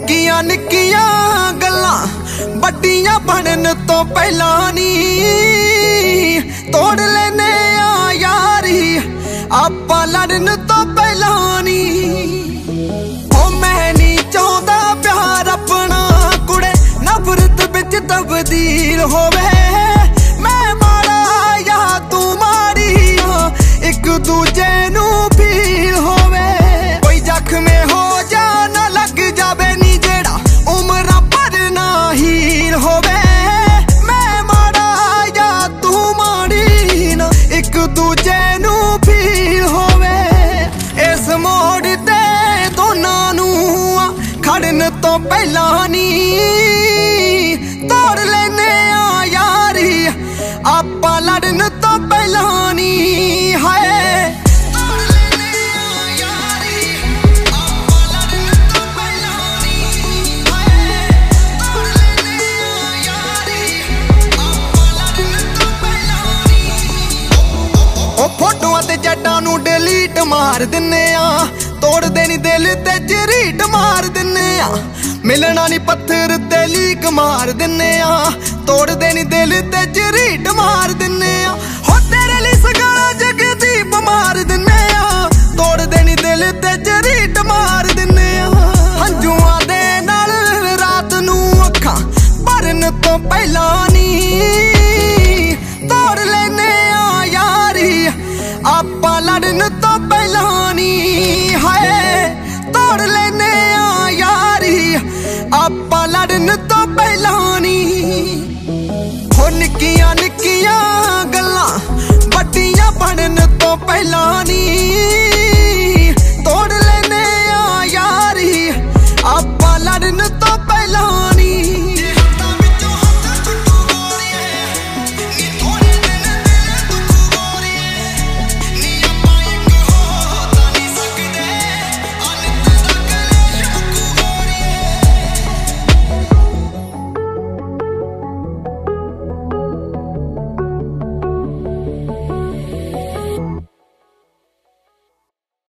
निक्कियां निक्कियां गल्लां बड्डियां बनन तो पहला नी तोड़ लेने आ यारी आपां लड़न तो पहला नी। ओ मैं नहीं चाहता प्यार अपना कुड़े नफरत बिच तब्दील होवे। मैं माड़ा या तू माड़ी एक दूजे नू फील होवे। कोई जख्मे हो जा ना लग जावे नी जेड़ा उम्र पर ना हील होवे। मैं माड़ा या तू माड़ी ना एक दूजे नू फील होवे। इस मोड़ ते दोनां नू खड़न तो पहला नी तोड़ लेने आ यारी आपां लड़न तो पहला नी। हाय फोटोआं ते जट्टां नू डिलीट मार दिन्ने आ तोड़ देनी दिल ते झरीट मार दिन्ने आ। मिलना नी पत्थर ते लीक मार दिन्ने आ तोड़ देनी दिल ते झरीट मार दिन्ने आ। हो तेरे लिए सगाला जगदीप मार दिन्ने आ तोड़ देनी दिल ते झरीट मार दिन्ने आ। हंजुआं दे नाल रात नू अखां भरन तो पहला नी तोड़ लेने आ यारी आपां लड़न तो पहला नी। हाय तोड़ लेने आ यारी आपां लड़न तो पहला नी। हो निक्कियां निक्कियां गल्लां बड्डियां बनन तो पहला नी